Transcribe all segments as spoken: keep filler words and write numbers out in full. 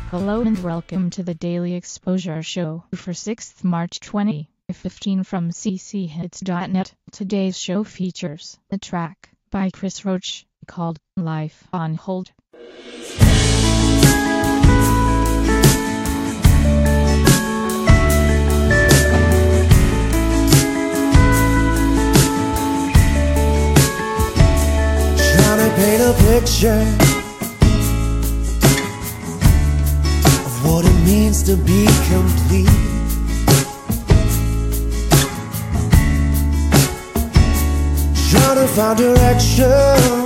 Hello and welcome to the Daily Exposure Show for sixth March twenty fifteen from c c hits dot net. Today's show features a track by Chris Roach called Life on Hold. Trying to paint a picture of what it means to be complete. Trying to find direction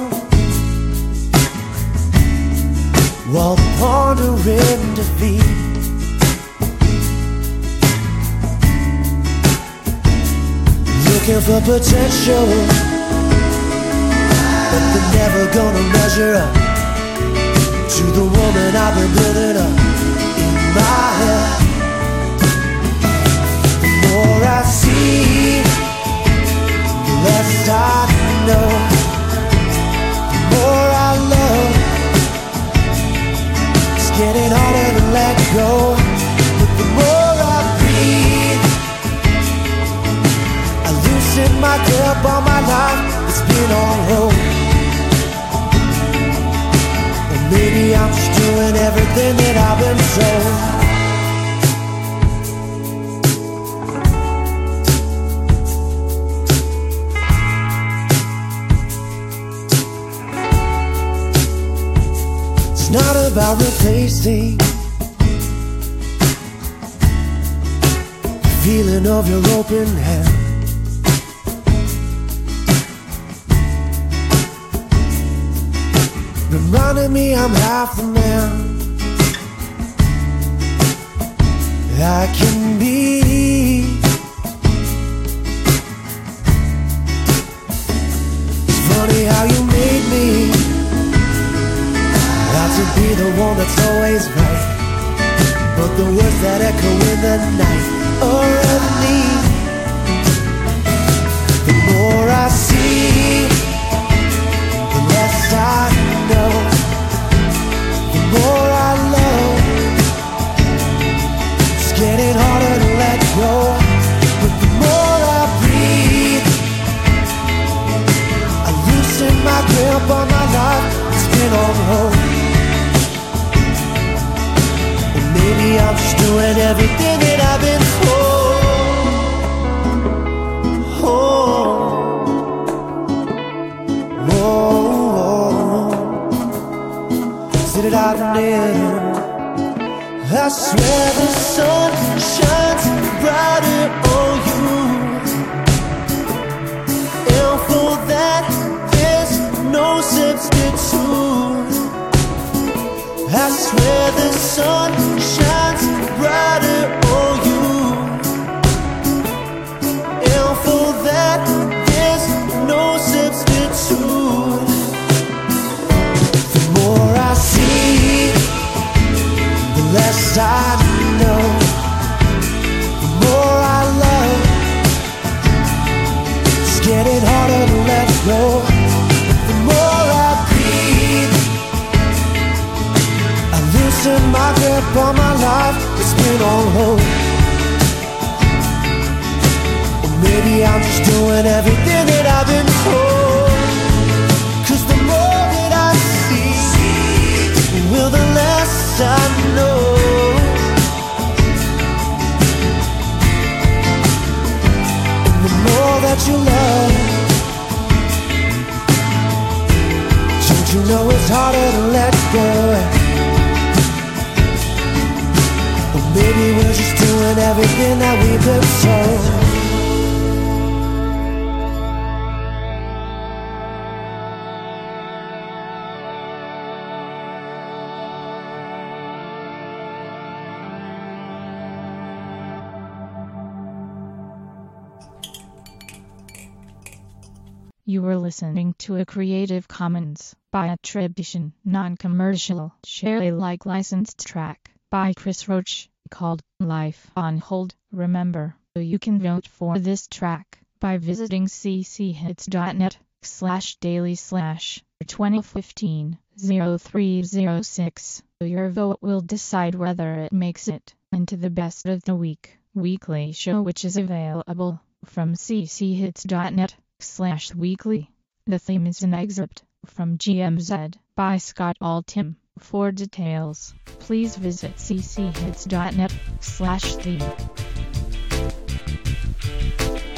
while pondering defeat. Looking for potential, but they're never gonna measure up to the woman I've been building up in my head. The more I see, the less I know. The more I love, it's getting harder to let go. But the more I breathe, I loosen my grip on my life. It's been on hold. Or maybe I'm just doing everything that I've been told. It's not about replacing the feeling of your open hand. Reminding me I'm half the man I can be. It's funny how you made me out to be the one that's always right, but the words that echo in the night are of me. The more I see, the less I know. The more I love, it's getting harder to let go. But the more I breathe, I loosen my grip on my life. It's been on hold. Or maybe I'm just doing everything that I've been told. Oh, oh. Sit it out there. I swear the sun shines brighter on you, and for that there's no substitute. I swear the sun shines brighter on you, and for that there's no substitute. The more I see, the less I know. The more I love, it's getting harder to let go. The more I breathe, I loosen my grip on my life. It's been on hold. Or maybe I'm just doing everything that I've been told. 'Cause the more that I see, will the less I know. And the more that you love, don't you know it's harder to let go. Or maybe we're just doing everything that we've been told. You were listening to a Creative Commons by attribution, non-commercial, share Alike licensed track by Chris Roach called Life on Hold. Remember, you can vote for this track by visiting c c hits dot net slash daily slash twenty fifteen oh three oh six. Your vote will decide whether it makes it into the best of the week weekly show, which is available from cchits.net slash weekly. The theme is an excerpt from G M Z by Scott Altham. For details, please visit cchits.net slash theme.